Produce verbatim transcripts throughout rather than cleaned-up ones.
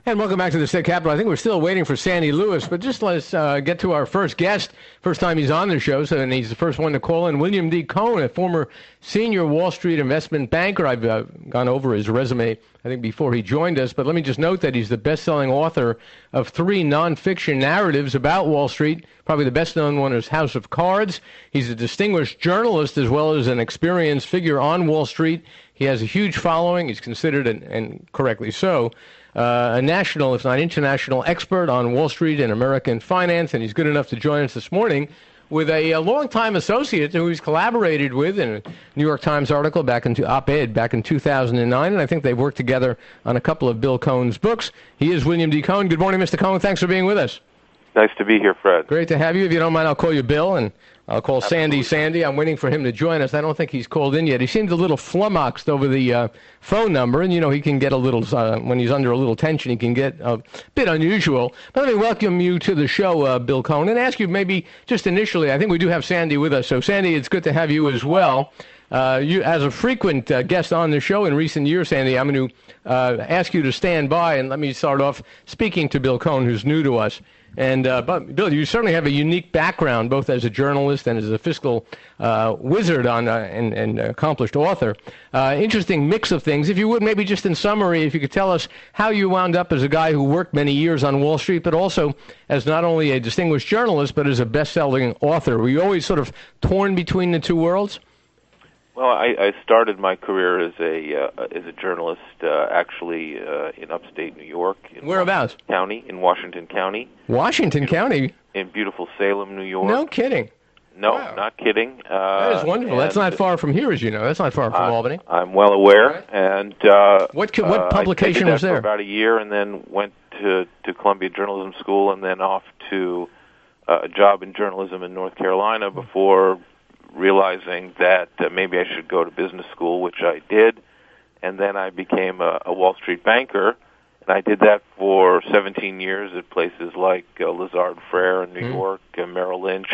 And welcome back to the State Capitol. I think we're still waiting for Sandy Lewis, but just let's uh, get to our first guest. First time he's on the show, so and he's the first one to call in. William D. Cohen, a former senior Wall Street investment banker. I've uh, gone over his resume, I think, before he joined us. But let me just note that he's the best-selling author of three nonfiction narratives about Wall Street. Probably the best-known one is House of Cards. He's a distinguished journalist as well as an experienced figure on Wall Street. He has a huge following. He's considered, and, and correctly so, Uh, a national, if not international, expert on Wall Street and American finance, and he's good enough to join us this morning with a, a longtime associate who he's collaborated with in a New York Times article back into op-ed back in two thousand nine, and I think they've worked together on a couple of Bill Cohen's books. He is William D. Cohen. Good morning, Mister Cohen. Thanks for being with us. Nice to be here, Fred. Great to have you. If you don't mind, I'll call you Bill, and I'll call Sandy Sandy. I'm waiting for him to join us. I don't think he's called in yet. He seems a little flummoxed over the uh, phone number, and, you know, he can get a little, uh, when he's under a little tension, he can get a bit unusual. But let me welcome you to the show, uh, Bill Cohen, and ask you maybe just initially, I think we do have Sandy with us. So, Sandy, it's good to have you as well. Uh, you, as a frequent uh, guest on the show in recent years, Sandy, I'm going to uh, ask you to stand by, and let me start off speaking to Bill Cohen, who's new to us. And, uh, but Bill, you certainly have a unique background, both as a journalist and as a fiscal uh, wizard on, uh, and, and accomplished author. Uh, interesting mix of things. If you would, maybe just in summary, if you could tell us how you wound up as a guy who worked many years on Wall Street, but also as not only a distinguished journalist, but as a best-selling author. Were you always sort of torn between the two worlds? Well, I, I started my career as a uh, as a journalist, uh, actually uh, in upstate New York. In Whereabouts? Washington County, in Washington County. Washington beautiful, County? In beautiful Salem, New York. No kidding. No, wow. Not kidding. Uh, that is wonderful. That's not far from here, as you know. That's not far from I, Albany. I'm well aware. Right. And uh, what co- what publication uh, I was there? For about a year, and then went to to Columbia Journalism School, and then off to uh, a job in journalism in North Carolina before realizing that uh, maybe I should go to business school, which I did, and then I became a, a Wall Street banker, and I did that for seventeen years at places like uh, Lazard Frere in New mm. York, uh, Merrill Lynch,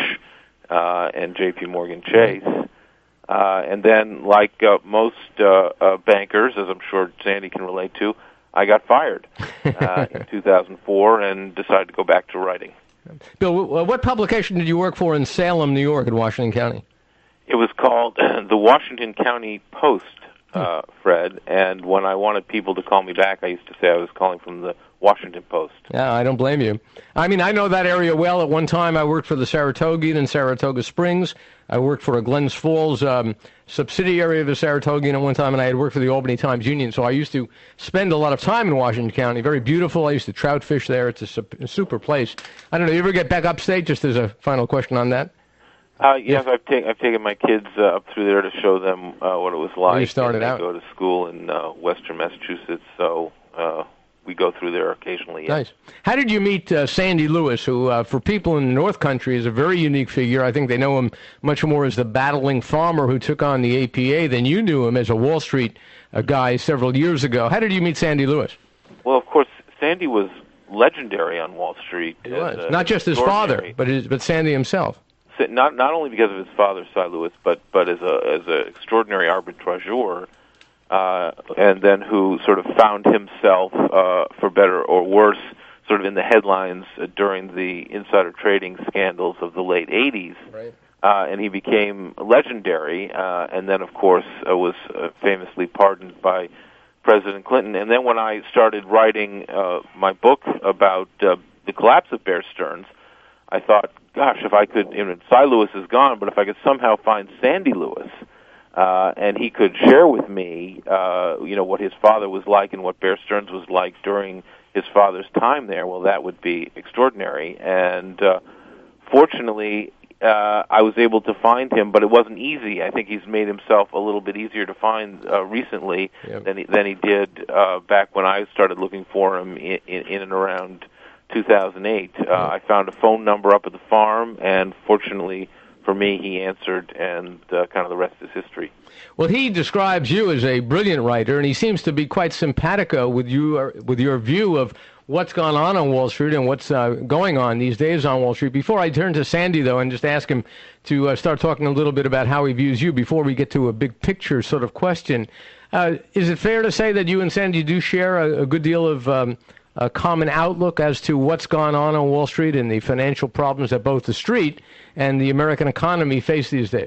uh, and J P Morgan Chase. Uh, and then, like uh, most uh, uh, bankers, as I'm sure Sandy can relate to, I got fired uh, in two thousand four and decided to go back to writing. Bill, what publication did you work for in Salem, New York, in Washington County? It was called the Washington County Post, uh, Fred, and when I wanted people to call me back, I used to say I was calling from the Washington Post. Yeah, I don't blame you. I mean, I know that area well. At one time, I worked for the Saratogian in Saratoga Springs. I worked for a Glens Falls um, subsidiary of the Saratogian at one time, and I had worked for the Albany Times Union, so I used to spend a lot of time in Washington County. Very beautiful. I used to trout fish there. It's a, su- a super place. I don't know, you ever get back upstate, just as a final question on that? Uh, yes, I've, ta- I've taken my kids uh, up through there to show them uh, what it was like. You started and out. They go to school in uh, western Massachusetts, so uh, we go through there occasionally. Yes. Nice. How did you meet uh, Sandy Lewis, who, uh, for people in the North Country, is a very unique figure? I think they know him much more as the battling farmer who took on the A P A than you knew him as a Wall Street uh, guy several years ago. How did you meet Sandy Lewis? Well, of course, Sandy was legendary on Wall Street. He was. A, Not just his father, but his, but Sandy himself. Not not only because of his father, Cy Lewis, but but as a as an extraordinary arbitrageur, uh, and then who sort of found himself, uh, for better or worse, sort of in the headlines uh, during the insider trading scandals of the late eighties. Right. Uh, and he became legendary, uh, and then, of course, uh, was uh, famously pardoned by President Clinton. And then when I started writing uh, my book about uh, the collapse of Bear Stearns, I thought, gosh, if I could, you know, Cy Lewis is gone, but if I could somehow find Sandy Lewis, uh, and he could share with me, uh, you know, what his father was like and what Bear Stearns was like during his father's time there, well, that would be extraordinary. And uh, fortunately, uh, I was able to find him, but it wasn't easy. I think he's made himself a little bit easier to find uh, recently yep. than he, than he did uh, back when I started looking for him in, in, in and around two thousand eight. Uh, I found a phone number up at the farm, and fortunately for me, he answered, and uh, kind of the rest is history. Well, he describes you as a brilliant writer, and he seems to be quite simpatico with you, with your view of what's gone on on Wall Street and what's uh, going on these days on Wall Street. Before I turn to Sandy, though, and just ask him to uh, start talking a little bit about how he views you before we get to a big picture sort of question, uh, is it fair to say that you and Sandy do share a, a good deal of um, a common outlook as to what's gone on on Wall Street and the financial problems that both the street and the American economy face these days?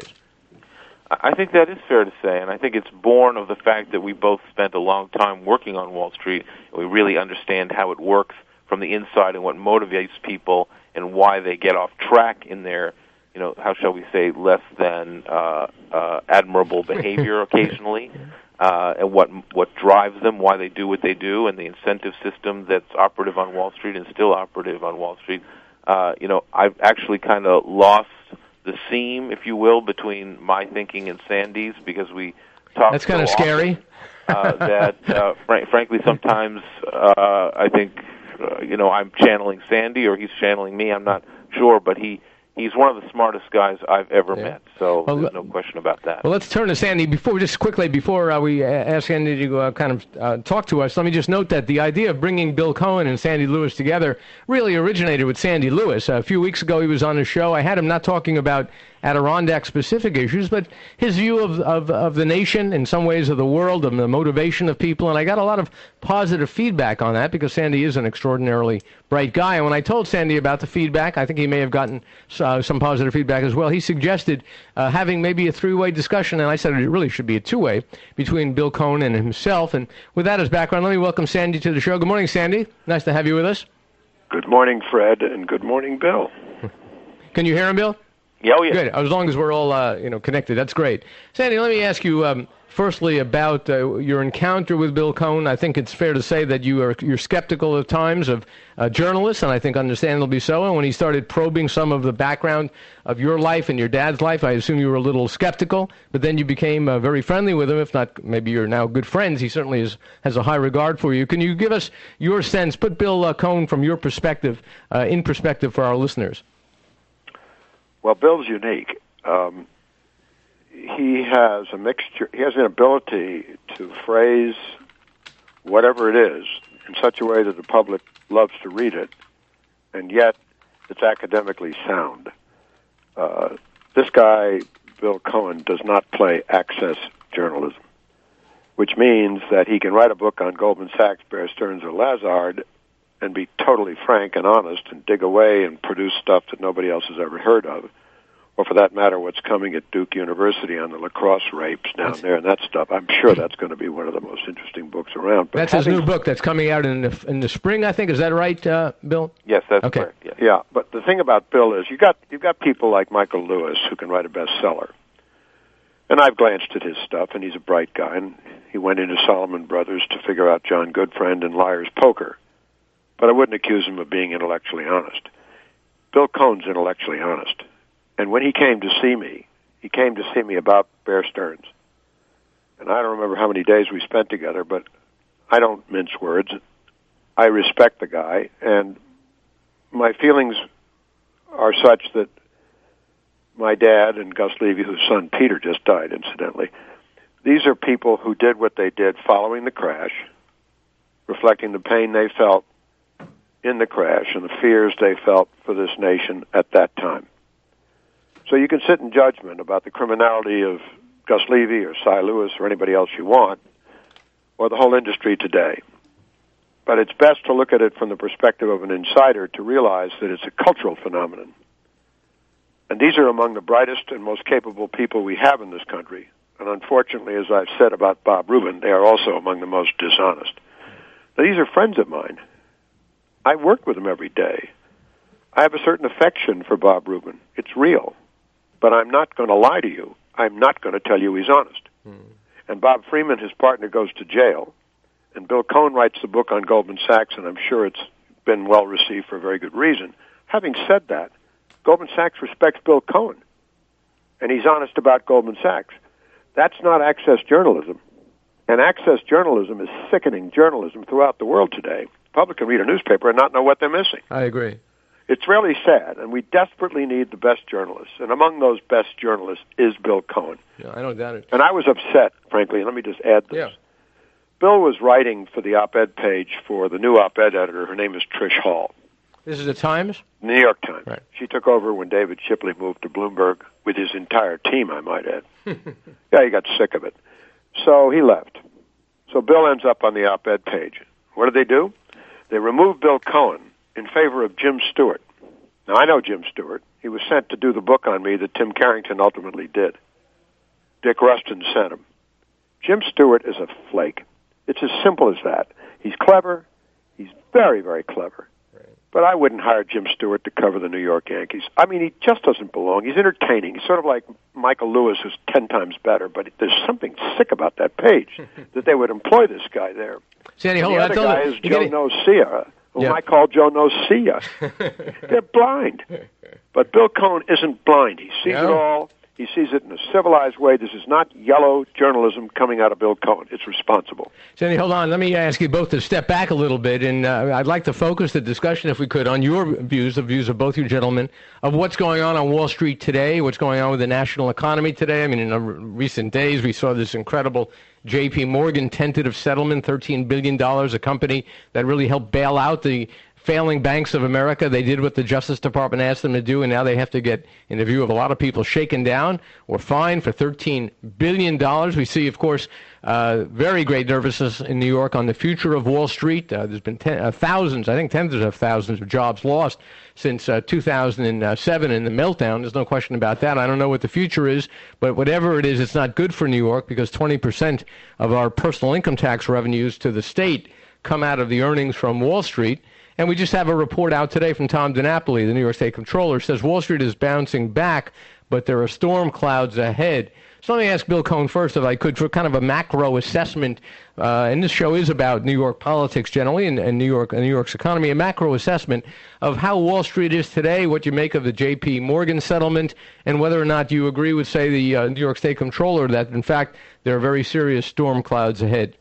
I think that is fair to say, and I think it's born of the fact that we both spent a long time working on Wall Street, and we really understand how it works from the inside and what motivates people and why they get off track in their, you know, how shall we say, less than uh, uh, admirable behavior occasionally, uh, and what what drives them, why they do what they do, and the incentive system that's operative on Wall Street and still operative on Wall Street. Uh, you know, I've actually kind of lost the seam, if you will, between my thinking and Sandy's, because we talk. That's kind so of scary. Often, uh, that, uh, fr- frankly, sometimes uh, I think uh, you know I'm channeling Sandy or he's channeling me. I'm not sure, but he. He's one of the smartest guys I've ever yeah. met, so well, there's no question about that. Well, let's turn to Sandy. Before, just quickly, before uh, we ask Sandy to uh, kind of uh, talk to us, let me just note that the idea of bringing Bill Cohen and Sandy Lewis together really originated with Sandy Lewis. Uh, a few weeks ago, he was on the show. I had him not talking about Adirondack-specific issues, but his view of, of, of the nation, in some ways of the world, of the motivation of people, and I got a lot of positive feedback on that because Sandy is an extraordinarily bright guy. And when I told Sandy about the feedback, I think he may have gotten uh, some positive feedback as well. He suggested uh, having maybe a three-way discussion, and I said it really should be a two-way between Bill Cohen and himself. And with that as background, let me welcome Sandy to the show. Good morning, Sandy. Nice to have you with us. Good morning, Fred, and good morning, Bill. Can you hear him, Bill? Yeah, oh, yeah. Good. As long as we're all, uh, you know, connected, that's great. Sandy, let me ask you um, firstly about uh, your encounter with Bill Cohen. I think it's fair to say that you are you're skeptical at times of uh, journalists, and I think understandably so. And when he started probing some of the background of your life and your dad's life, I assume you were a little skeptical. But then you became uh, very friendly with him. If not, maybe you're now good friends. He certainly is, has a high regard for you. Can you give us your sense? Put Bill uh, Cohen from your perspective uh, in perspective for our listeners. Well, Bill's unique. Um, he has a mixture. He has an ability to phrase whatever it is in such a way that the public loves to read it, and yet it's academically sound. Uh, this guy, Bill Cohen, does not play access journalism, which means that he can write a book on Goldman Sachs, Bear Stearns, or Lazard and be totally frank and honest and dig away and produce stuff that nobody else has ever heard of. Or for that matter, what's coming at Duke University on the lacrosse rapes down that's, there and that stuff. I'm sure that's going to be one of the most interesting books around. But that's having, his new book that's coming out in the, in the spring, I think. Is that right, uh, Bill? Yes, that's okay. correct. Yes. Yeah, but the thing about Bill is you got you've got people like Michael Lewis who can write a bestseller. And I've glanced at his stuff, and he's a bright guy. And he went into Salomon Brothers to figure out John Goodfriend and Liar's Poker. But I wouldn't accuse him of being intellectually honest. Bill Cohen's intellectually honest. And when he came to see me, he came to see me about Bear Stearns. And I don't remember how many days we spent together, but I don't mince words. I respect the guy, and my feelings are such that my dad and Gus Levy, whose son Peter just died, incidentally, these are people who did what they did following the crash, reflecting the pain they felt in the crash and the fears they felt for this nation at that time. So you can sit in judgment about the criminality of Gus Levy or Cy Lewis or anybody else you want, or the whole industry today. But it's best to look at it from the perspective of an insider to realize that it's a cultural phenomenon. And these are among the brightest and most capable people we have in this country. And unfortunately, as I've said about Bob Rubin, they are also among the most dishonest. Now, these are friends of mine. I work with them every day. I have a certain affection for Bob Rubin. It's real. But I'm not going to lie to you. I'm not going to tell you he's honest. Mm. And Bob Freeman, his partner, goes to jail. And Bill Cohen writes the book on Goldman Sachs, and I'm sure it's been well received for a very good reason. Having said that, Goldman Sachs respects Bill Cohen, and he's honest about Goldman Sachs. That's not access journalism. And access journalism is sickening journalism throughout the world today. The public can read a newspaper and not know what they're missing. I agree. It's really sad, and we desperately need the best journalists. And among those best journalists is Bill Cohen. Yeah, I don't doubt it. And I was upset, frankly, and let me just add this. Yeah. Bill was writing for the op-ed page for the new op-ed editor. Her name is Trish Hall. This is the Times? New York Times. Right. She took over when David Shipley moved to Bloomberg with his entire team, I might add. Yeah, he got sick of it. So he left. So Bill ends up on the op-ed page. What did they do? They removed Bill Cohen in favor of Jim Stewart. Now, I know Jim Stewart. He was sent to do the book on me that Tim Carrington ultimately did. Dick Rustin sent him. Jim Stewart is a flake. It's as simple as that. He's clever. He's very, very clever. Right. But I wouldn't hire Jim Stewart to cover the New York Yankees. I mean, he just doesn't belong. He's entertaining. He's sort of like Michael Lewis, who's ten times better. But there's something sick about that page that they would employ this guy there. Sandy, and hold the on. other guy is Joe getting... Nocia, whom yep. I call Joe Nocia. They're blind. But Bill Cohen isn't blind. He sees no. it all. He sees it in a civilized way. This is not yellow journalism coming out of Bill Cohen. It's responsible. Sandy, hold on. Let me ask you both to step back a little bit, and uh, I'd like to focus the discussion, if we could, on your views, the views of both you gentlemen, of what's going on on Wall Street today, what's going on with the national economy today. I mean, in uh, recent days, we saw this incredible J P. Morgan tentative settlement, thirteen billion dollars, a company that really helped bail out the failing banks of America. They did what the Justice Department asked them to do, and now they have to get, in the view of a lot of people, shaken down or fined for thirteen billion dollars. We see, of course, uh, very great nervousness in New York on the future of Wall Street. Uh, there's been ten, uh, thousands, I think tens of thousands of jobs lost since uh, two thousand seven in the meltdown. There's no question about that. I don't know what the future is, but whatever it is, it's not good for New York because twenty percent of our personal income tax revenues to the state come out of the earnings from Wall Street. And we just have a report out today from Tom DiNapoli, the New York State Comptroller, says Wall Street is bouncing back, but there are storm clouds ahead. So let me ask Bill Cohen first, if I could, for kind of a macro assessment. Uh, and this show is about New York politics generally and, and New York and New York's economy, a macro assessment of how Wall Street is today, what you make of the J P. Morgan settlement, and whether or not you agree with, say, the uh, New York State Comptroller that, in fact, there are very serious storm clouds ahead.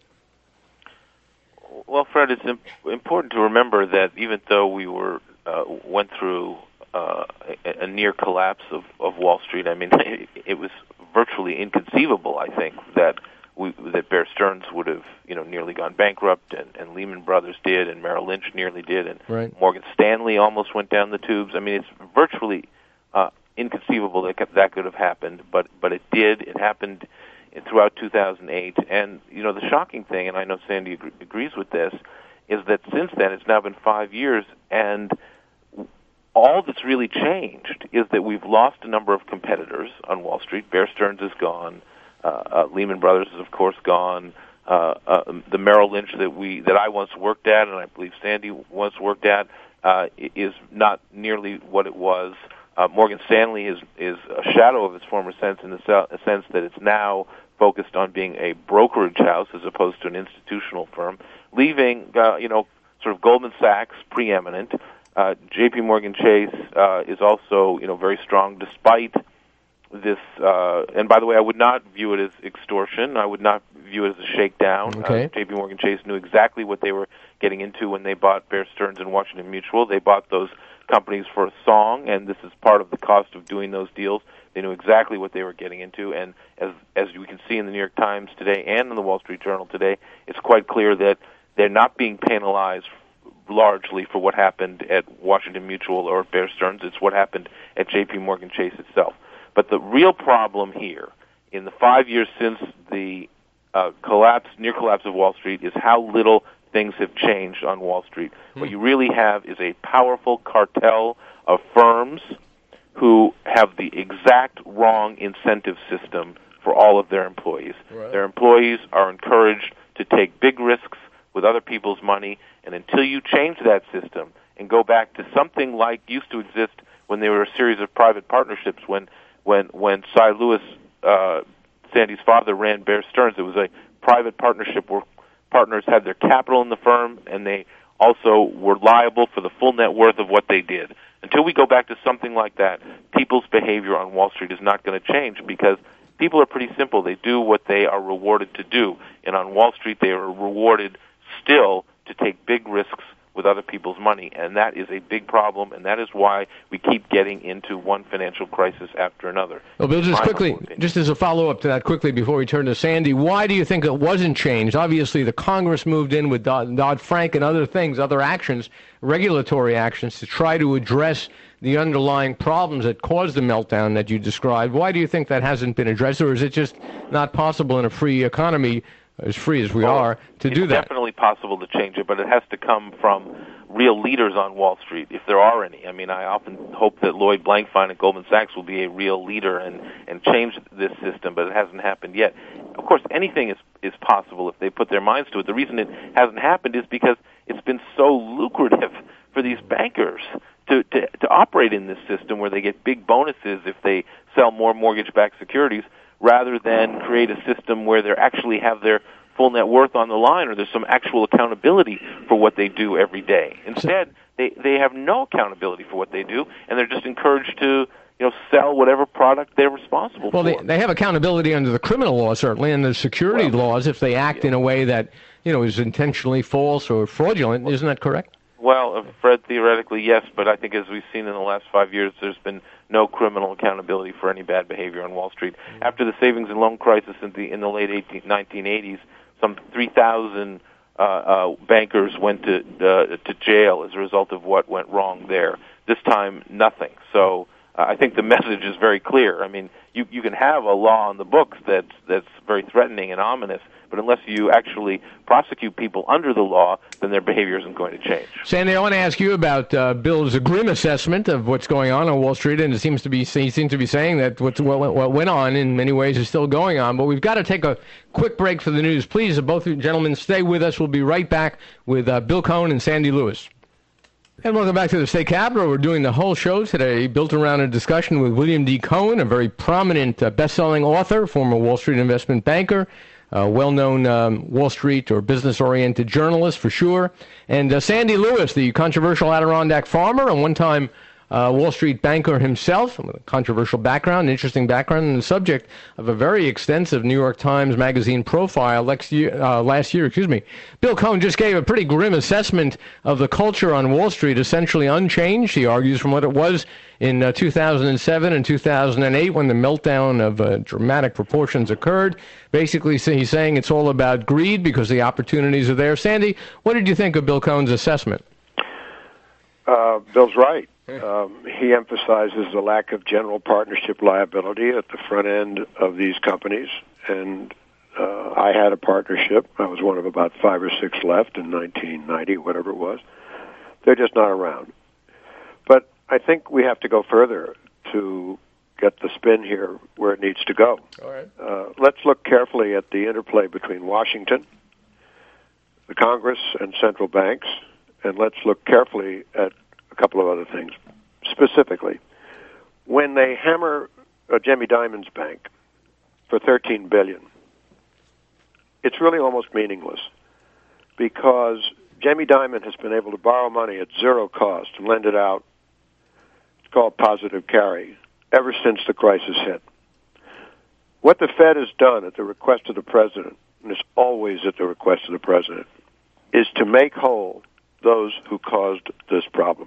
Well, Fred, it's imp- important to remember that even though we were uh, went through uh, a, a near collapse of, of Wall Street, I mean, it, it was virtually inconceivable, I think, that we, that Bear Stearns would have, you know, nearly gone bankrupt, and, and Lehman Brothers did, and Merrill Lynch nearly did, and right. Morgan Stanley almost went down the tubes. I mean, it's virtually uh, inconceivable that that could have happened, but but it did. It happened throughout two thousand eight, and you know the shocking thing, and I know Sandy ag- agrees with this, is that since then it's now been five years, and all that's really changed is that we've lost a number of competitors on Wall Street. Bear Stearns is gone, uh, uh, Lehman Brothers is of course gone, uh, uh, the Merrill Lynch that we that I once worked at, and I believe Sandy once worked at, uh, is not nearly what it was. Uh, Morgan Stanley is is a shadow of its former sense in the se- sense that it's now focused on being a brokerage house as opposed to an institutional firm, leaving, uh, you know, sort of Goldman Sachs preeminent. Uh, J P. Morgan Chase uh, is also, you know, very strong despite this. Uh, and by the way, I would not view it as extortion. I would not view it as a shakedown. Okay. Uh, J P. Morgan Chase knew exactly what they were getting into when they bought Bear Stearns and Washington Mutual. They bought those companies for a song, and this is part of the cost of doing those deals. They knew exactly what they were getting into, and as as we can see in the New York Times today and in the Wall Street Journal today, it's quite clear that they're not being penalized largely for what happened at Washington Mutual or Bear Stearns. It's what happened at J P. Morgan Chase itself. But the real problem here, in the five years since the uh, collapse, near collapse of Wall Street, is how little things have changed on Wall Street. Hmm. What you really have is a powerful cartel of firms who have the exact wrong incentive system for all of their employees. Right. Their employees are encouraged to take big risks with other people's money, and until you change that system and go back to something like used to exist when there were a series of private partnerships, when when when Cy Lewis, uh, Sandy's father, ran Bear Stearns, it was a private partnership where partners had their capital in the firm, and they also were liable for the full net worth of what they did. Until we go back to something like that, people's behavior on Wall Street is not going to change because people are pretty simple. They do what they are rewarded to do. And on Wall Street, they are rewarded still to take big risks with other people's money. And that is a big problem, and that is why we keep getting into one financial crisis after another. Well, Bill, just quickly, just as a follow-up to that quickly before we turn to Sandy, why do you think it wasn't changed? Obviously, the Congress moved in with Dodd-Frank and other things, other actions, regulatory actions, to try to address the underlying problems that caused the meltdown that you described. Why do you think that hasn't been addressed, or is it just not possible in a free economy as free as we well, are, to do that. It's definitely possible to change it, but it has to come from real leaders on Wall Street, if there are any. I mean, I often hope that Lloyd Blankfein at Goldman Sachs will be a real leader and, and change this system, but it hasn't happened yet. Of course, anything is, is possible if they put their minds to it. The reason it hasn't happened is because it's been so lucrative for these bankers to, to, to operate in this system where they get big bonuses if they sell more mortgage-backed securities, rather than create a system where they actually have their full net worth on the line, or there's some actual accountability for what they do every day. Instead, they they have no accountability for what they do, and they're just encouraged to, you know, sell whatever product they're responsible well, for. Well, they, they have accountability under the criminal law, certainly, and the security well, laws if they act yeah. in a way that, you know, is intentionally false or fraudulent. Isn't that correct? Well, uh, Fred, theoretically, yes, but I think as we've seen in the last five years, there's been no criminal accountability for any bad behavior on Wall Street. Mm-hmm. After the savings and loan crisis in the in the late eighteen, nineteen eighties, some three thousand uh, uh, bankers went to uh, to jail as a result of what went wrong there. This time, nothing. So uh, I think the message is very clear. I mean, you you can have a law on the books that's that's very threatening and ominous, but unless you actually prosecute people under the law, then their behavior isn't going to change. Sandy, I want to ask you about uh, Bill's grim assessment of what's going on on Wall Street, and it seems to be he seems to be saying that what's, what, what went on in many ways is still going on. But we've got to take a quick break for the news. Please, both of you gentlemen, stay with us. We'll be right back with uh, Bill Cohen and Sandy Lewis. And welcome back to the State Capitol. We're doing the whole show today built around a discussion with William D. Cohen, a very prominent uh, best-selling author, former Wall Street investment banker, a well-known um, Wall Street or business-oriented journalist for sure, and uh, Sandy Lewis, the controversial Adirondack farmer and one-time uh, Wall Street banker himself, with a controversial background, interesting background, and the subject of a very extensive New York Times Magazine profile last year. Uh, last year, excuse me. Bill Cohen just gave a pretty grim assessment of the culture on Wall Street, essentially unchanged, he argues, from what it was in uh, two thousand seven and two thousand eight when the meltdown of uh, dramatic proportions occurred. Basically, he's saying it's all about greed because the opportunities are there. Sandy, what did you think of Bill Cohen's assessment? Uh, Bill's right. Um, he emphasizes the lack of general partnership liability at the front end of these companies, and uh, I had a partnership. I was one of about five or six left in nineteen ninety, whatever it was. They're just not around. But I think we have to go further to get the spin here where it needs to go. All right. Uh, let's look carefully at the interplay between Washington, the Congress, and central banks, and let's look carefully at a couple of other things. Specifically, when they hammer uh, Jamie Dimon's bank for thirteen billion dollars, it's really almost meaningless because Jamie Dimon has been able to borrow money at zero cost and lend it out. It's called positive carry ever since the crisis hit. What the Fed has done at the request of the president, and it's always at the request of the president, is to make whole those who caused this problem.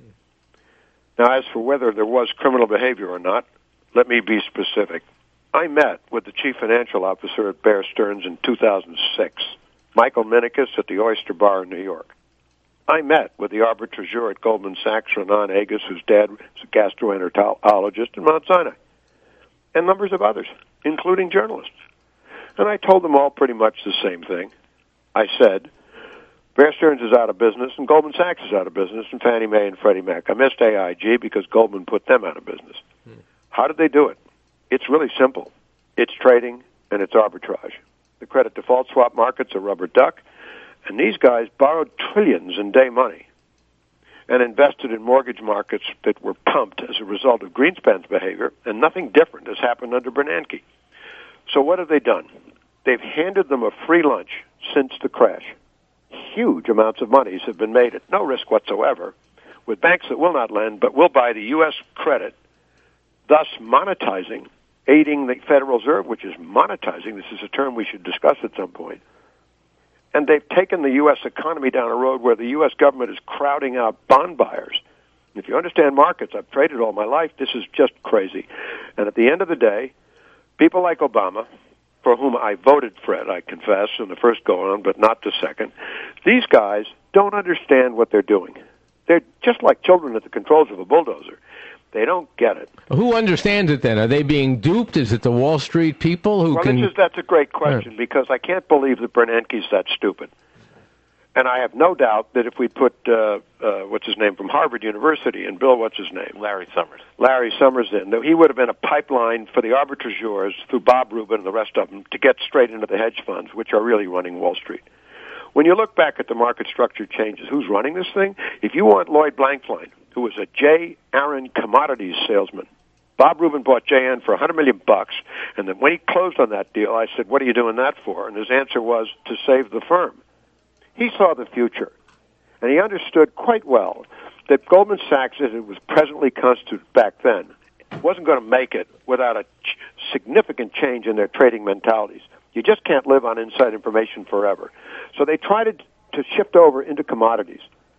Now, as for whether there was criminal behavior or not, let me be specific. I met with the chief financial officer at Bear Stearns in two thousand six, Michael Minikis, at the Oyster Bar in New York. I met with the arbitrageur at Goldman Sachs, Renan Agus, whose dad was a gastroenterologist in Mount Sinai, and numbers of others, including journalists. And I told them all pretty much the same thing. I said, Bear Stearns is out of business, and Goldman Sachs is out of business, and Fannie Mae and Freddie Mac. I missed A I G because Goldman put them out of business. Hmm. How did they do it? It's really simple. It's trading, and it's arbitrage. The credit default swap market's a rubber duck, and these guys borrowed trillions in day money and invested in mortgage markets that were pumped as a result of Greenspan's behavior, and nothing different has happened under Bernanke. So what have they done? They've handed them a free lunch since the crash. Huge amounts of monies have been made at no risk whatsoever with banks that will not lend but will buy the U S credit, thus monetizing, aiding the Federal Reserve, which is monetizing. This is a term we should discuss at some point. And they've taken the U S economy down a road where the U S government is crowding out bond buyers. If you understand markets, I've traded all my life, this is just crazy. And at the end of the day, people like Obama, for whom I voted, Fred, I confess, in the first go-around, but not the second, these guys don't understand what they're doing. They're just like children at the controls of a bulldozer. They don't get it. Who understands it then? Are they being duped? Is it the Wall Street people who well, can... Well, that's a great question, yeah. because I can't believe that Bernanke's that stupid. And I have no doubt that if we put, uh, uh, what's his name, from Harvard University, and Bill, what's his name? Larry Summers. Larry Summers in, that he would have been a pipeline for the arbitrageurs through Bob Rubin and the rest of them to get straight into the hedge funds, which are really running Wall Street. When you look back at the market structure changes, who's running this thing? If you want Lloyd Blankfein, who was a J. Aron commodities salesman, Bob Rubin bought J N for one hundred million bucks, and then when he closed on that deal, I said, what are you doing that for? And his answer was, to save the firm. He saw the future, and he understood quite well that Goldman Sachs, as it was presently constituted back then, wasn't going to make it without a ch- significant change in their trading mentalities. You just can't live on inside information forever. So they tried to, to shift over into commodities.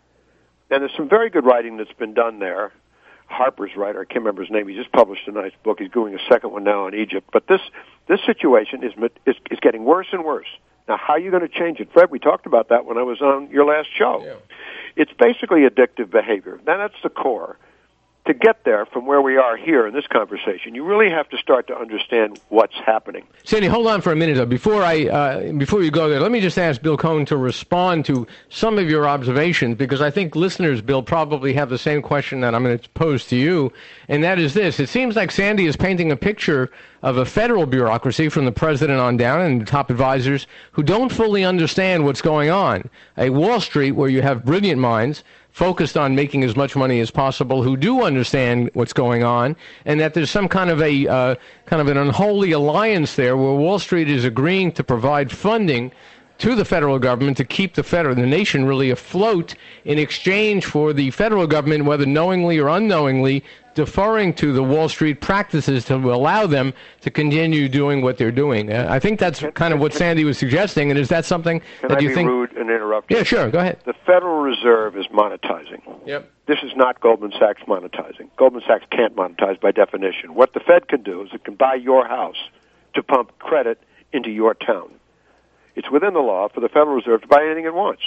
And there's some very good writing that's been done there. Harper's writer, I can't remember his name, he just published a nice book. He's doing a second one now on Egypt. But this this situation is is, is getting worse and worse. Now, how are you going to change it? Fred, we talked about that when I was on your last show. Yeah. It's basically addictive behavior. Now, that's the core. To get there from where we are here in this conversation, you really have to start to understand what's happening. Sandy, hold on for a minute, though. Before I, uh, before you go there, let me just ask Bill Cohen to respond to some of your observations, because I think listeners, Bill, probably have the same question that I'm going to pose to you, and that is this. It seems like Sandy is painting a picture of a federal bureaucracy from the president on down and top advisors who don't fully understand what's going on. A Wall Street where you have brilliant minds focused on making as much money as possible, who do understand what's going on, and that there's some kind of a uh, kind of an unholy alliance there where Wall Street is agreeing to provide funding to the federal government to keep the federal, the nation really afloat in exchange for the federal government, whether knowingly or unknowingly, deferring to the Wall Street practices to allow them to continue doing what they're doing. Uh, I think that's kind of what Sandy was suggesting, and is that something Can that I you be think... rude and interrupt you? Yeah, sure, go ahead. The Federal Reserve is monetizing. Yep. This is not Goldman Sachs monetizing. Goldman Sachs can't monetize by definition. What the Fed can do is it can buy your house to pump credit into your town. It's within the law for the Federal Reserve to buy anything it wants.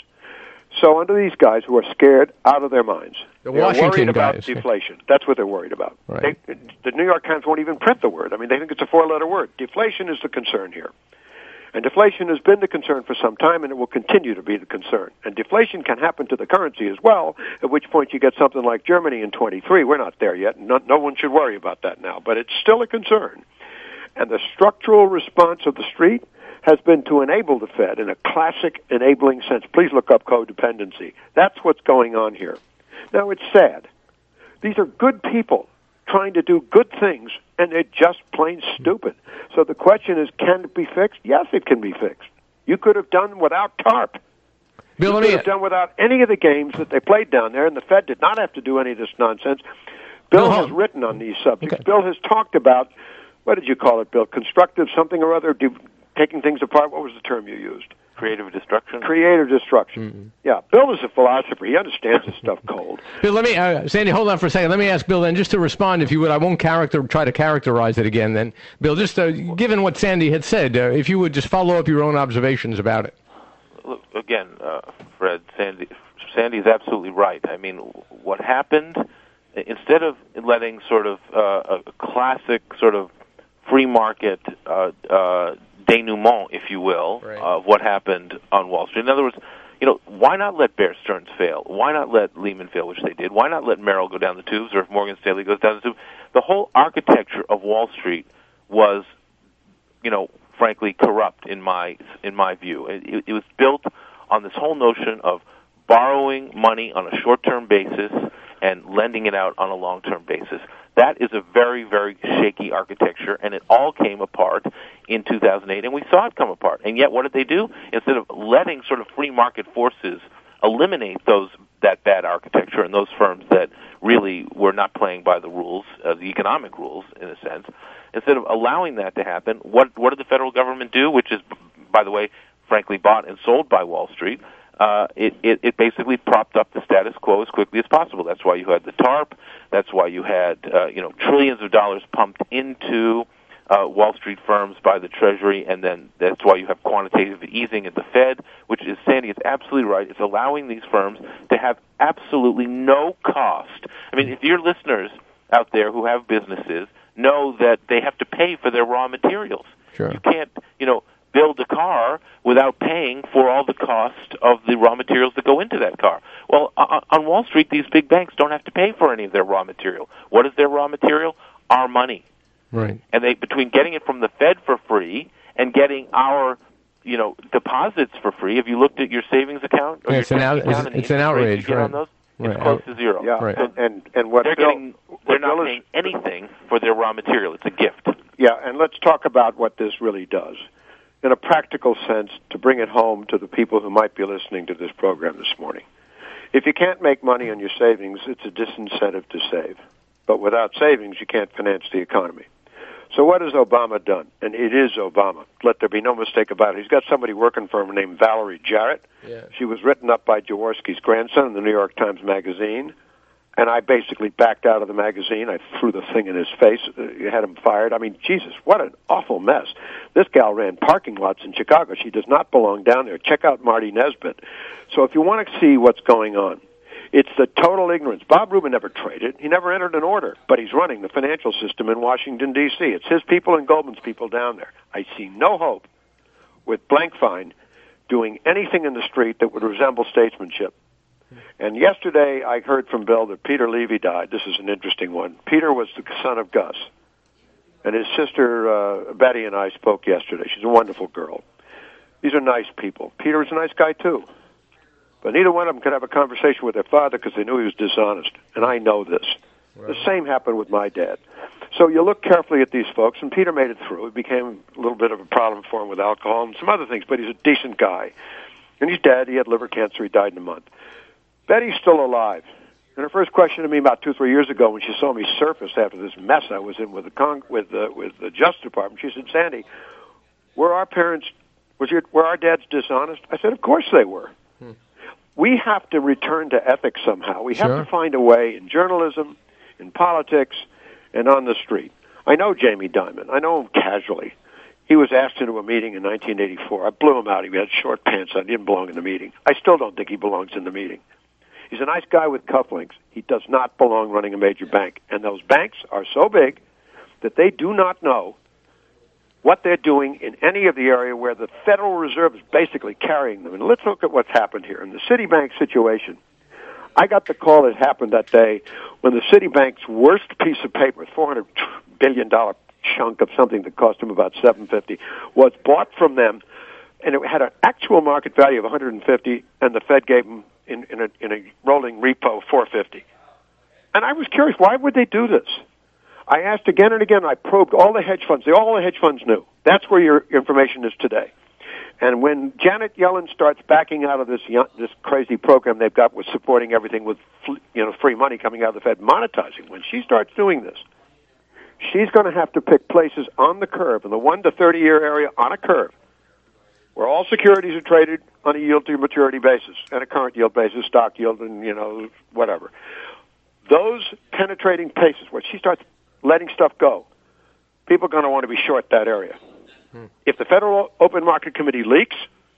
So under these guys who are scared out of their minds, the they're Washington worried about guys. deflation. That's what they're worried about. Right. They, the New York Times won't even print the word. I mean, they think it's a four-letter word. Deflation is the concern here. And deflation has been the concern for some time, and it will continue to be the concern. And deflation can happen to the currency as well, at which point you get something like Germany in twenty-three. We're not there yet. No, no one should worry about that now. But it's still a concern. And the structural response of the street has been to enable the Fed in a classic enabling sense. Please look up codependency. That's what's going on here. Now, it's sad. These are good people trying to do good things, and they're just plain stupid. So the question is, can it be fixed? Yes, it can be fixed. You could have done without TARP. Bill, you could have done without any of the games that they played down there, and the Fed did not have to do any of this nonsense. Bill, Bill has written on these subjects. Okay. Bill has talked about, what did you call it, Bill? Constructive something or other? Do, taking things apart. What was the term you used? Creative destruction. Creative destruction. Mm-hmm. Yeah, Bill is a philosopher. He understands this stuff cold. Bill, let me, uh, Sandy, hold on for a second. Let me ask Bill then, just to respond, if you would. I won't character try to characterize it again. Then, Bill, just uh, given what Sandy had said, uh, if you would just follow up your own observations about it. Look, again, uh, Fred, Sandy, Sandy's absolutely right. I mean, what happened? Instead of letting sort of uh, a classic sort of free market uh, uh, denouement, if you will, right. of what happened on Wall Street. In other words, you know, why not let Bear Stearns fail? Why not let Lehman fail, which they did? Why not let Merrill go down the tubes, or if Morgan Stanley goes down the tubes? The whole architecture of Wall Street was, you know, frankly corrupt in my in my view. It, it was built on this whole notion of borrowing money on a short-term basis and lending it out on a long-term basis. That is a very, very shaky architecture, and it all came apart in two thousand eight, and we saw it come apart. And yet, what did they do? Instead of letting sort of free market forces eliminate those that bad architecture and those firms that really were not playing by the rules, uh, the economic rules, in a sense, instead of allowing that to happen, what what did the federal government do, which is, by the way, frankly bought and sold by Wall Street? Uh, it, it, it basically propped up the status quo as quickly as possible. That's why you had the TARP. That's why you had, uh, you know, trillions of dollars pumped into uh, Wall Street firms by the Treasury, and then that's why you have quantitative easing at the Fed, which is, Sandy is absolutely right. It's allowing these firms to have absolutely no cost. I mean, if your listeners out there who have businesses know that they have to pay for their raw materials. Sure. You can't, you know, build a car without paying for all the cost of the raw materials that go into that car. Well, on Wall Street, these big banks don't have to pay for any of their raw material. What is their raw material? Our money. Right. And they, between getting it from the Fed for free and getting our, you know, deposits for free. Have you looked at your savings account? Or Yeah, your it's an out, account it's, and it's an the interest rates outrage, you get right? on those? It's Right. close to zero. Yeah, Right. and, and and what they're Bill, getting, they're what not Bill paying is, anything for their raw material. It's a gift. Yeah, and let's talk about what this really does, in a practical sense, to bring it home to the people who might be listening to this program this morning. If you can't make money on your savings, it's a disincentive to save. But without savings, you can't finance the economy. So what has Obama done? And it is Obama. Let there be no mistake about it. He's got somebody working for him named Valerie Jarrett. Yeah. She was written up by Jaworski's grandson in the New York Times Magazine. And I basically backed out of the magazine. I threw the thing in his face. You had him fired. I mean, Jesus, what an awful mess. This gal ran parking lots in Chicago. She does not belong down there. Check out Marty Nesbitt. So if you want to see what's going on, it's the total ignorance. Bob Rubin never traded. He never entered an order, but he's running the financial system in Washington, D C It's his people and Goldman's people down there. I see no hope with Blankfein doing anything in the street that would resemble statesmanship. And yesterday I heard from Bill that Peter Levy died. This is an interesting one. Peter was the son of Gus. And his sister uh, Betty and I spoke yesterday. She's a wonderful girl. These are nice people. Peter was a nice guy, too. But neither one of them could have a conversation with their father because they knew he was dishonest. And I know this. Right. The same happened with my dad. So you look carefully at these folks, and Peter made it through. It became a little bit of a problem for him with alcohol and some other things, but he's a decent guy. And he's dead. He had liver cancer. He died in a month. Betty's still alive. And her first question to me about two, three years ago when she saw me surface after this mess I was in with the Cong- with the with the Justice Department, she said, "Sandy, were our parents, was your, were our dads dishonest?" I said, "Of course they were." Hmm. We have to return to ethics somehow. We have Sure. to find a way in journalism, in politics, and on the street. I know Jamie Dimon. I know him casually. He was asked into a meeting in nineteen eighty-four. I blew him out. He had short pants on. He didn't belong in the meeting. I still don't think he belongs in the meeting. He's a nice guy with cufflinks. He does not belong running a major bank. And those banks are so big that they do not know what they're doing in any of the area where the Federal Reserve is basically carrying them. And let's look at what's happened here. In the Citibank situation, I got the call that happened that day when the Citibank's worst piece of paper, four hundred billion dollars chunk of something that cost them about seven hundred fifty dollars, was bought from them, and it had an actual market value of one hundred fifty, and the Fed gave them in, in, a, in a rolling repo four hundred fifty. And I was curious, why would they do this? I asked again and again. I probed all the hedge funds. They, all the hedge funds knew. That's where your information is today. And when Janet Yellen starts backing out of this this crazy program they've got with supporting everything with you know free money coming out of the Fed, monetizing, when she starts doing this, she's going to have to pick places on the curve, in the one to thirty year area on a curve, where all securities are traded on a yield to maturity basis and a current yield basis, stock yield, and you know whatever. Those penetrating places where she starts letting stuff go, people are going to want to be short that area. Hmm. If the Federal Open Market Committee leaks,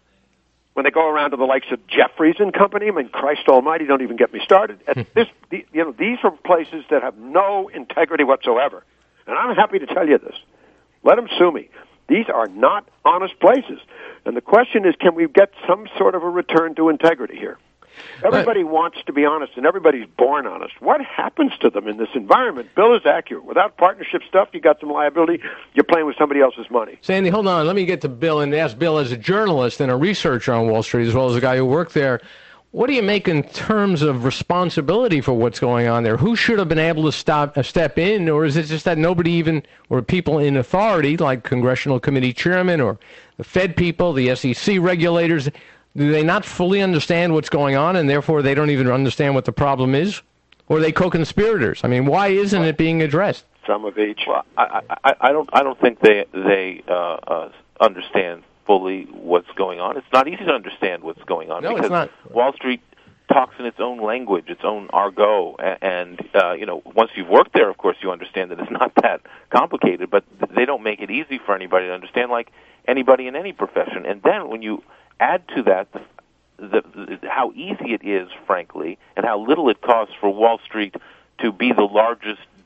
when they go around to the likes of Jeffries and Company, I mean, Christ Almighty, don't even get me started. At this, the, you know, these are places that have no integrity whatsoever, and I'm happy to tell you this. Let them sue me. These are not honest places, and the question is, can we get some sort of a return to integrity here? Everybody wants to be honest, and everybody's born honest. What happens to them in this environment? Bill is accurate. Without partnership stuff, you got some liability. You're playing with somebody else's money. Sandy, hold on. Let me get to Bill and ask Bill, as a journalist and a researcher on Wall Street, as well as a guy who worked there, what do you make in terms of responsibility for what's going on there? Who should have been able to stop, uh, step in, or is it just that nobody even, or people in authority, like congressional committee chairman or the Fed people, the S E C regulators, do they not fully understand what's going on, and therefore they don't even understand what the problem is? Or are they co-conspirators? I mean, why isn't it being addressed? Some of each. Well, I, I, I don't. I don't think they they uh, uh, understand fully what's going on. It's not easy to understand what's going on no, because it's not. Wall Street talks in its own language, its own argot, and uh, you know, once you've worked there, of course, you understand that it's not that complicated. But they don't make it easy for anybody to understand, like anybody in any profession. And then when you add to that the, the, the, how easy it is, frankly, and how little it costs for Wall Street to be the largest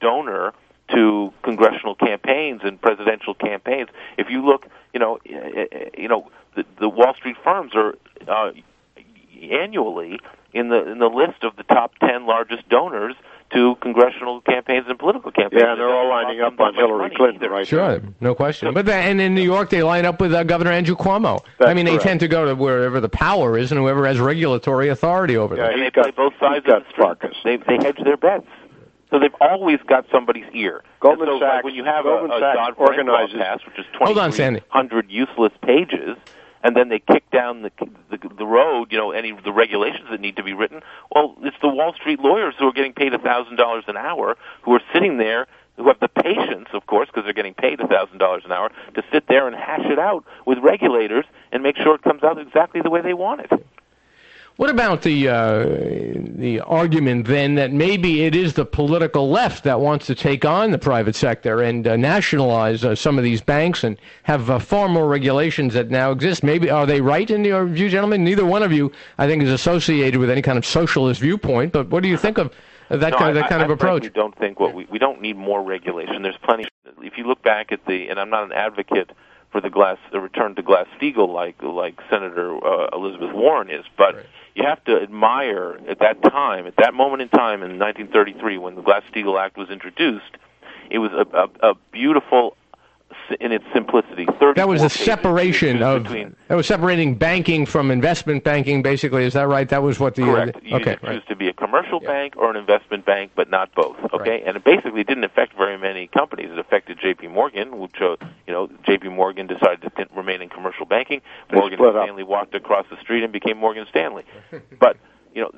donor to congressional campaigns and presidential campaigns. If you look, you know, you know, the, the Wall Street firms are uh, annually in the in the list of the top ten largest donors to congressional campaigns and political campaigns. Yeah, and they're all lining up on Hillary Clinton, right? Sure, no question. So, but the, and in New York, they line up with uh, Governor Andrew Cuomo. That's I mean, correct. they tend to go to wherever the power is and whoever has regulatory authority over them. Yeah, and they play both sides of the street. They, they hedge their bets. So they've always got somebody's ear. Goldman so, Sachs, like when you have Goldman a, a Sachs Dodd-Frank law organizes. passed, which is Hold on, Sandy. twenty-three hundred useless pages, and then they kick down the, the the road, you know, any of the regulations that need to be written. Well, it's the Wall Street lawyers who are getting paid a thousand dollars an hour, who are sitting there, who have the patience, of course, because they're getting paid a thousand dollars an hour, to sit there and hash it out with regulators and make sure it comes out exactly the way they want it. What about the uh, the argument then that maybe it is the political left that wants to take on the private sector and uh, nationalize uh, some of these banks and have uh, far more regulations that now exist? Maybe are they right in your view, gentlemen? Neither one of you, I think, is associated with any kind of socialist viewpoint. But what do you think of that no, kind of that I, kind I, of approach? I don't think what we we don't need more regulation. There's plenty. If you look back at the, and I'm not an advocate for the glass, the return to Glass-Steagall like like Senator uh, Elizabeth Warren is, but right. You have to admire at that time, at that moment in time in nineteen thirty-three when the Glass-Steagall Act was introduced, it was a, a, a beautiful in its simplicity. That was a separation of between, that was separating banking from investment banking. Basically, is that right? That was what the correct. Uh, you okay, choose right. to be a commercial yeah. bank or an investment bank, but not both. Okay, right. and it basically didn't affect very many companies. It affected J P Morgan, which uh, you know J P Morgan decided to t- remain in commercial banking. They Morgan split Stanley up. walked across the street and became Morgan Stanley. But you know,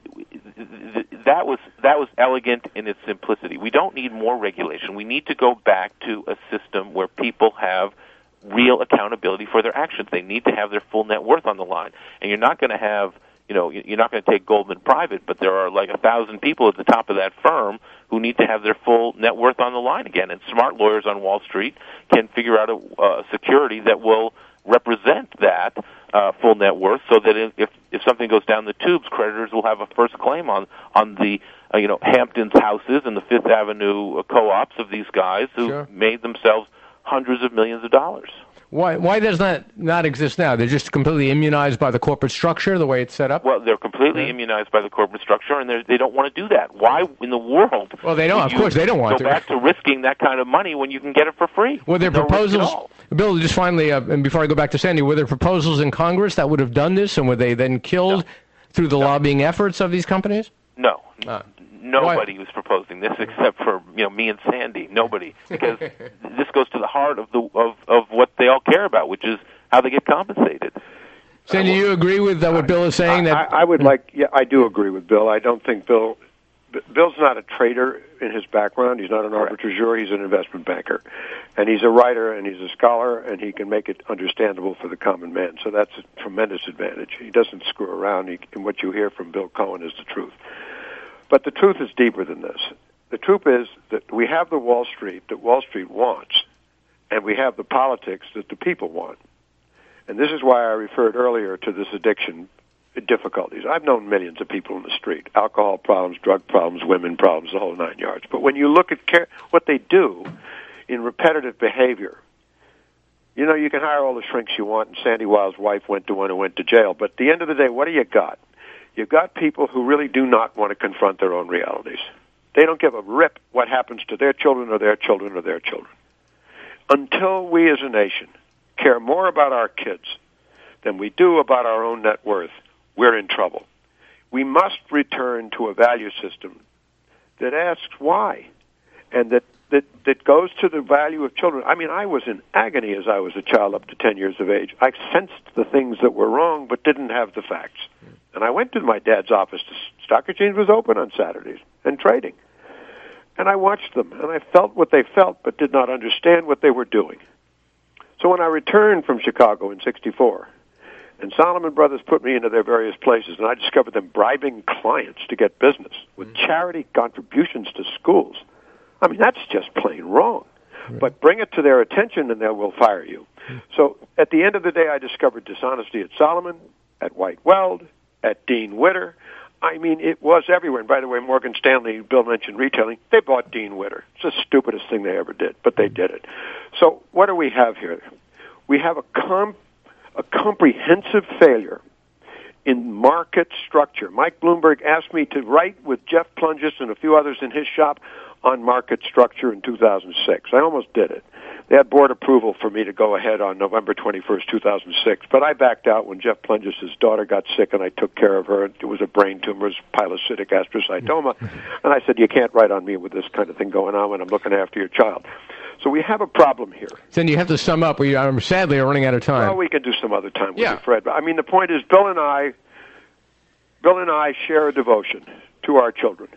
that was that was elegant in its simplicity. We don't need more regulation. We need to go back to a system where people have real accountability for their actions. They need to have their full net worth on the line. And you're not going to have, you know, you're not going to take Goldman private, but there are like a thousand people at the top of that firm who need to have their full net worth on the line again. And smart lawyers on Wall Street can figure out a uh, security that will represent that uh, full net worth, so that if if something goes down the tubes, creditors will have a first claim on on the uh, you know Hamptons houses and the Fifth Avenue uh, co-ops of these guys who Sure. made themselves hundreds of millions of dollars. Why why does that not exist now? They're just completely immunized by the corporate structure, the way it's set up? Well, they're completely Yeah. immunized by the corporate structure, and they don't want to do that. Why in the world? Well, they don't. would Of course, you they don't want go to. back to risking that kind of money when you can get it for free. Were there No risk at proposals, all. Bill, just finally, uh, and before I go back to Sandy, were there proposals in Congress that would have done this, and were they then killed No. through the No. lobbying efforts of these companies? No. Ah. Nobody Why? was proposing this except for you know me and Sandy. Nobody, because this goes to the heart of the of, of what they all care about, which is how they get compensated. Sandy, do you agree with uh, what Bill is saying? I, That I, I would like. Yeah, I do agree with Bill. I don't think Bill. B- Bill's not a trader in his background. He's not an Correct. arbitrageur. He's an investment banker, and he's a writer and he's a scholar, and he can make it understandable for the common man. So that's a tremendous advantage. He doesn't screw around. He, and what you hear from Bill Cohen is the truth. But the truth is deeper than this. The truth is that we have the Wall Street that Wall Street wants, and we have the politics that the people want. And this is why I referred earlier to this addiction difficulties. I've known millions of people in the street, alcohol problems, drug problems, women problems, the whole nine yards. But when you look at care, what they do in repetitive behavior, you know, you can hire all the shrinks you want, and Sandy Weil's wife went to one who went to jail. But at the end of the day, what do you got? You've got people who really do not want to confront their own realities. They don't give a rip what happens to their children or their children or their children. Until we as a nation care more about our kids than we do about our own net worth, we're in trouble. We must return to a value system that asks why, and that, that, that goes to the value of children. I mean, I was in agony as I was a child up to ten years of age. I sensed the things that were wrong but didn't have the facts. And I went to my dad's office. The stock exchange was open on Saturdays and trading. And I watched them, and I felt what they felt but did not understand what they were doing. So when I returned from Chicago in sixty-four, and Salomon Brothers put me into their various places, and I discovered them bribing clients to get business with mm-hmm. charity contributions to schools. I mean, that's just plain wrong. Right. But bring it to their attention, and they will fire you. Mm-hmm. So at the end of the day, I discovered dishonesty at Salomon, at White Weld, at Dean Witter. I mean, it was everywhere. And by the way, Morgan Stanley, Bill mentioned retailing, they bought Dean Witter. It's the stupidest thing they ever did, but they did it. So what do we have here? We have a, com- a comprehensive failure in market structure. Mike Bloomberg asked me to write with Jeff Plungis and a few others in his shop on market structure in two thousand six. I almost did it. They had board approval for me to go ahead on November twenty-first, two thousand six, but I backed out when Jeff Plungis' daughter got sick, and I took care of her. It was a brain tumor, it was pilocytic astrocytoma, and I said, you can't write on me with this kind of thing going on when I'm looking after your child. So we have a problem here. Then you have to sum up. We are sadly are running out of time. Well, we can do some other time with yeah. you, Fred. I mean, the point is, Bill and I, Bill and I share a devotion to our children.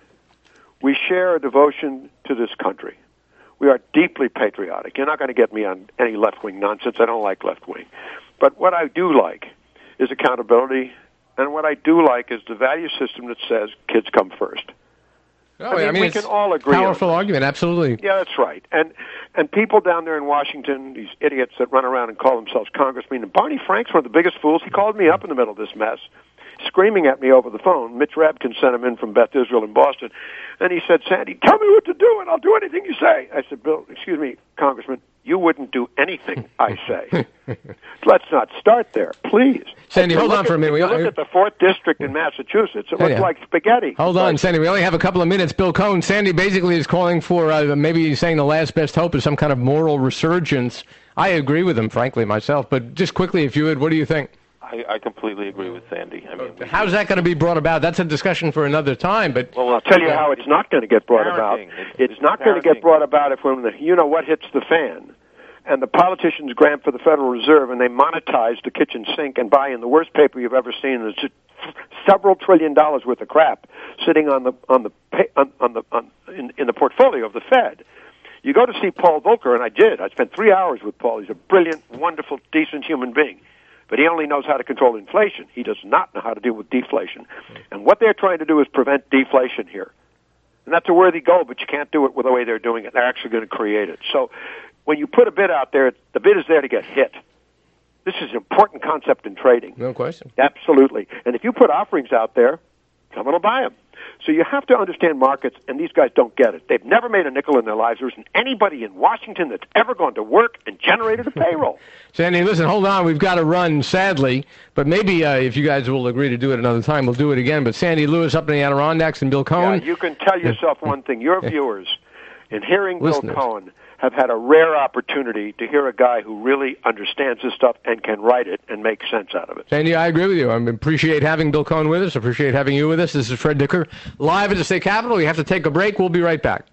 We share a devotion to this country. We are deeply patriotic. You're not going to get me on any left-wing nonsense. I don't like left-wing. But what I do like is accountability, and what I do like is the value system that says kids come first. Oh, I mean, I mean we it's can all agree. Powerful on argument, absolutely. Yeah, that's right. And and people down there in Washington, these idiots that run around and call themselves congressmen, and Barney Frank's one of the biggest fools. He called me up in the middle of this mess, screaming at me over the phone. Mitch Rabkin sent him in from Beth Israel in Boston, and he said, Sandy, tell me what to do, and I'll do anything you say. I said, Bill, excuse me, Congressman, you wouldn't do anything I say. Let's not start there, please. Sandy, hold on at, for a minute. If you look at the fourth District in Massachusetts, it looks yeah. like spaghetti. Hold on, Sandy. We only have a couple of minutes. Bill Cohen, Sandy basically is calling for uh, maybe he's saying the last best hope is some kind of moral resurgence. I agree with him, frankly, myself. But just quickly, if you would, what do you think? I, I completely agree with Sandy. I mean, how's that going to be brought about? That's a discussion for another time. But well, I'll tell you how it's not going to get brought about. It's, it's, it's not going to get brought about if when the you know what hits the fan, and the politicians grant for the Federal Reserve and they monetize the kitchen sink and buy in the worst paper you've ever seen. And it's several trillion dollars worth of crap sitting on the on the on, on the on, in, in the portfolio of the Fed. You go to see Paul Volcker, and I did. I spent three hours with Paul. He's a brilliant, wonderful, decent human being. But he only knows how to control inflation. He does not know how to deal with deflation. And what they're trying to do is prevent deflation here. And that's a worthy goal, but you can't do it with the way they're doing it. They're actually going to create it. So when you put a bid out there, the bid is there to get hit. This is an important concept in trading. No question. Absolutely. And if you put offerings out there, someone will buy them. So you have to understand markets, and these guys don't get it. They've never made a nickel in their lives. There isn't anybody in Washington that's ever gone to work and generated a payroll. Sandy, listen, hold on. We've got to run, sadly. But maybe uh, if you guys will agree to do it another time, we'll do it again. But Sandy Lewis up in the Adirondacks and Bill Cohen. Yeah, you can tell yourself one thing. Your viewers, in hearing Listeners. Bill Cohen, have had a rare opportunity to hear a guy who really understands this stuff and can write it and make sense out of it. Sandy, I agree with you. I appreciate having Bill Cohen with us. I appreciate having you with us. This is Fred Dicker, live at the State Capitol. You have to take a break. We'll be right back.